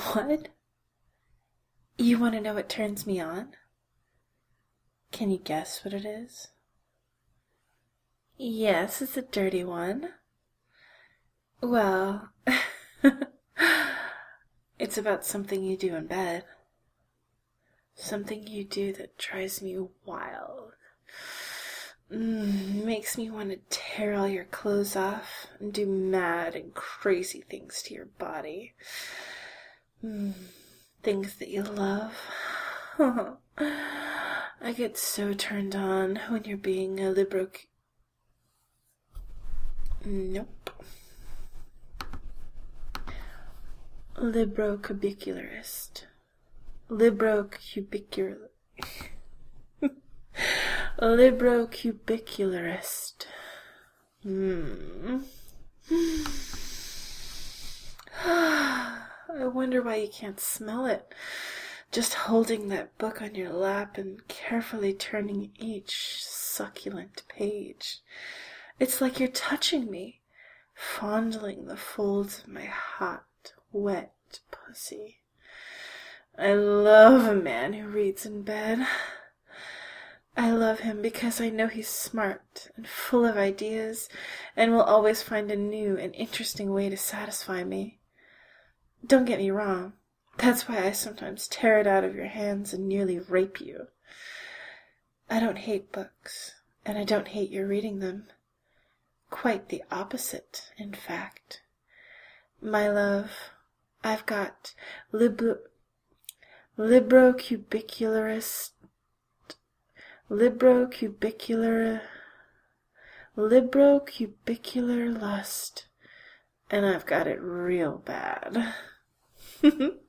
What? You want to know what turns me on? Can you guess what it is? Yes, it's a dirty one. Well, it's about something you do in bed. Something you do that drives me wild. Makes me want to tear all your clothes off and do mad and crazy things to your body. Things that you love. I get so turned on when you're being a Nope. Librocubicularist. Librocubicularist. I wonder why you can't smell it. Just holding that book on your lap and carefully turning each succulent page. It's like you're touching me, fondling the folds of my hot, wet pussy. I love a man who reads in bed. I love him because I know he's smart and full of ideas and will always find a new and interesting way to satisfy me. Don't get me wrong. That's why I sometimes tear it out of your hands and nearly rape you. I don't hate books, and I don't hate your reading them. Quite the opposite, in fact. My love, I've got librocubicular lust, and I've got it real bad.